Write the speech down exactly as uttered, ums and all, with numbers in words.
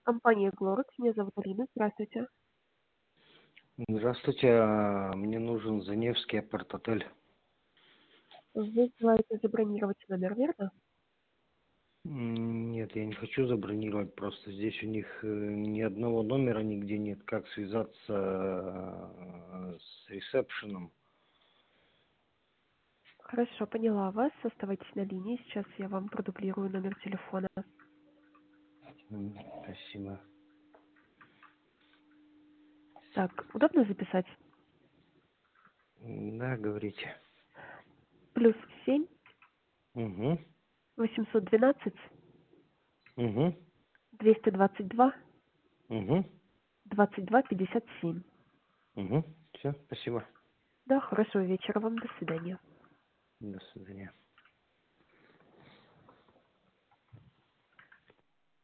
Компания «Глорекс». Меня зовут Алина. Здравствуйте. Здравствуйте, а, мне нужен Заневский апарт-отель. Вы желаете забронировать номер, верно? М, Нет, я не хочу забронировать, просто здесь у них э, ни одного номера нигде нет. Как связаться э, с ресепшеном? Хорошо, поняла вас. Оставайтесь на линии. Сейчас я вам продублирую номер телефона. М, Спасибо. Так, удобно записать? М, Да, говорите. Плюс семь Угу, восемьсот двенадцать угу, двести двадцать два угу, двадцать два пятьдесят семь. угу. Все, спасибо. Да, хорошего вечера вам. До свидания. До свидания.